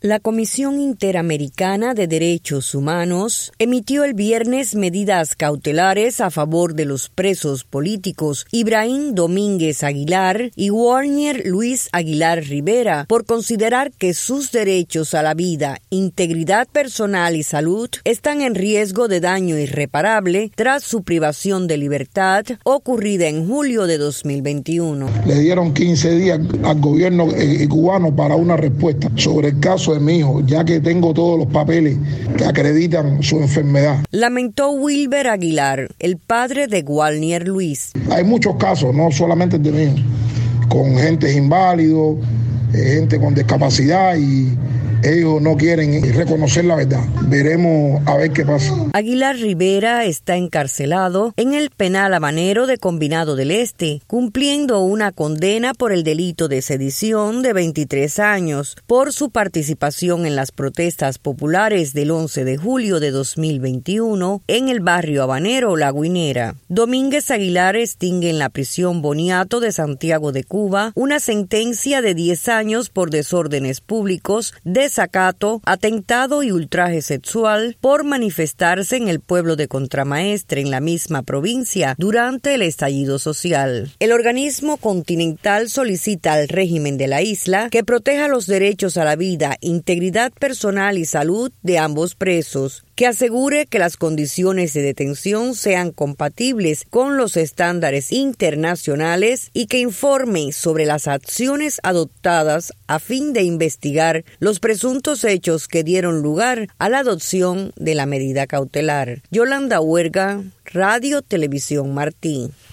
La Comisión Interamericana de Derechos Humanos emitió el viernes medidas cautelares a favor de los presos políticos Ibrahim Domínguez Aguilar y Warner Luis Aguilar Rivera por considerar que sus derechos a la vida, integridad personal y salud están en riesgo de daño irreparable tras su privación de libertad ocurrida en julio de 2021. Le dieron 15 días al gobierno cubano para una respuesta sobre el caso de mi hijo, ya que tengo todos los papeles que acreditan su enfermedad. Lamentó Wilber Aguilar, el padre de Warner Luis. Hay muchos casos, no solamente el de mi hijo, con gente inválidos, gente con discapacidad y ellos no quieren reconocer la verdad. Veremos a ver qué pasa. Aguilar Rivera está encarcelado en el penal habanero de Combinado del Este, cumpliendo una condena por el delito de sedición de 23 años por su participación en las protestas populares del 11 de julio de 2021 en el barrio habanero La Guinera. Domínguez Aguilar extingue en la prisión Boniato de Santiago de Cuba una sentencia de 10 años por desórdenes públicos, desacato, atentado y ultraje sexual por manifestarse en el pueblo de Contramaestre en la misma provincia durante el estallido social. El organismo continental solicita al régimen de la isla que proteja los derechos a la vida, integridad personal y salud de ambos presos, que asegure que las condiciones de detención sean compatibles con los estándares internacionales y que informe sobre las acciones adoptadas a fin de investigar los presuntos hechos que dieron lugar a la adopción de la medida cautelar. Yolanda Huerga, Radio Televisión Martí.